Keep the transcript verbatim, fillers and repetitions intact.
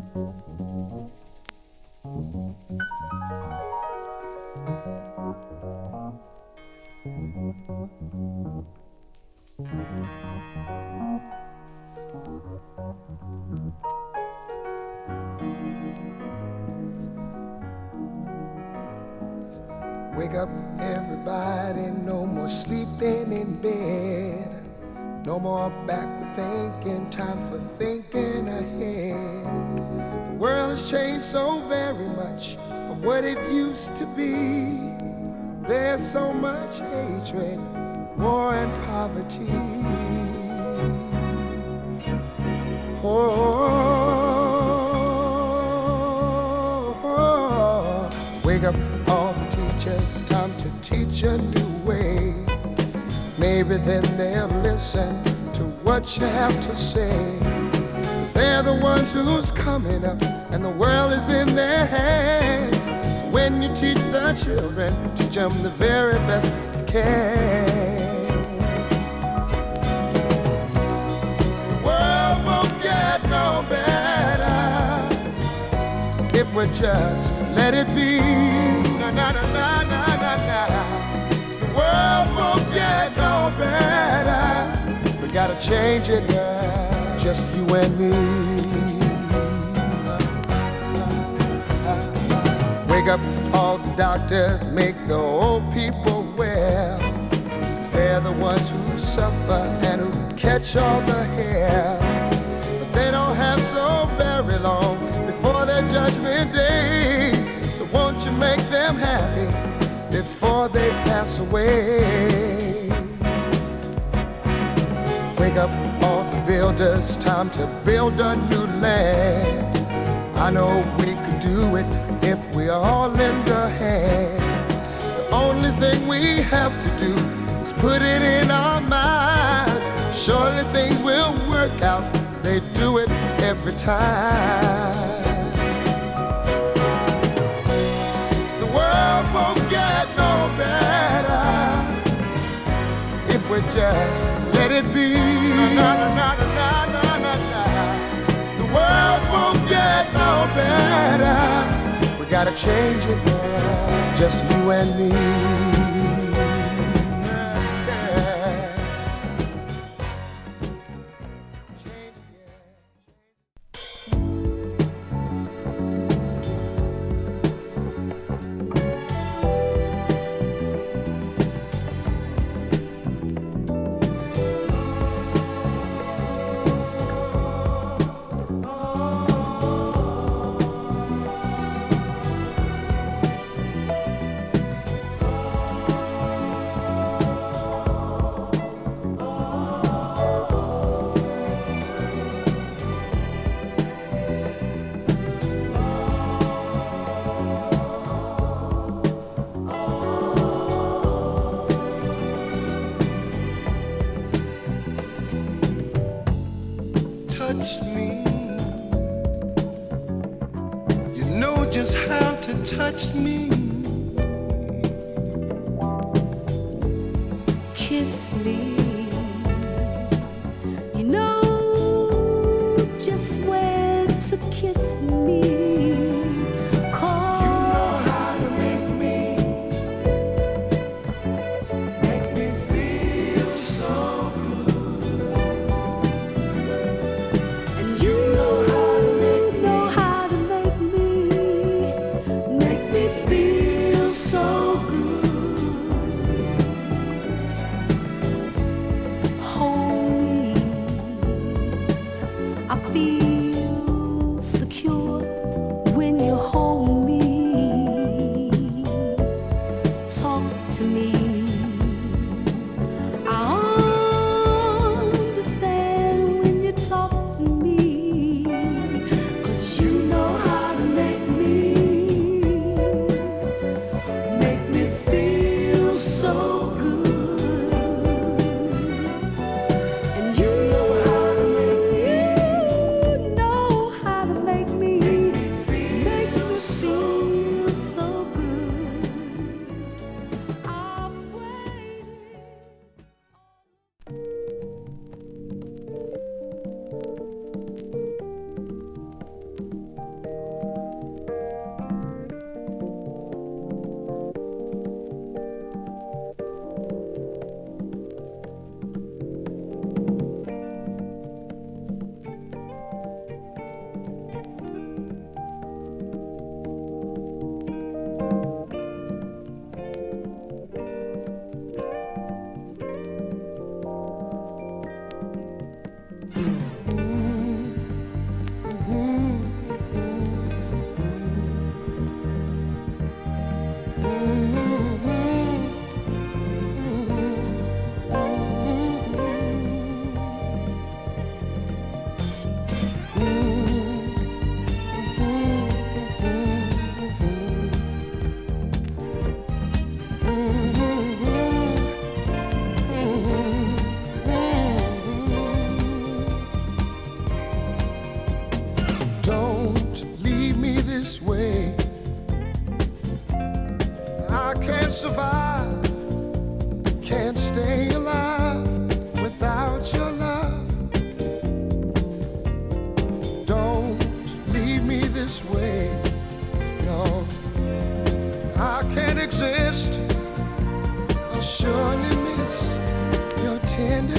Wake up, everybody, no more sleeping in bed. No more backward thinking, time for thinking ahead. The world has changed so very much from what it used to be. There's so much hatred, war and poverty. Oh, oh, oh. Wake up, all the teachers, time to teach a new way. Maybe then they'll listen to what you have to say. They're the ones who's coming up, and the world is in their hands. When you teach the children, teach them the very best you can. The world won't get no better if we just let it be. Na na na na na na na. The world won't get no better. We gotta change it now, just you and me. Wake up, all the doctors, make the old people well. They're the ones who suffer and who catch all the hair. But they don't have so very long before their judgment day. So won't you make them happy before they pass away? Wake up, all the builders, time to build a new land. I know we could do it if we all lend a hand. The only thing we have to do is put it in our minds. Surely things will work out, they do it every time. The world won't get no better if we just let it be. Na, na, na, na, na, na, na, na. The world won't get no better. We gotta change it now, just you and me. Touch me. You know just how to touch me. Kiss me. You know just when to kiss me. Call. You know how to make me, make me feel so good. And you know how to make know how to make me, make me feel so good. Hold me, I feel secure. can't survive, can't stay alive without your love. Don't leave me this way, no. I can't exist, I'll surely miss your tender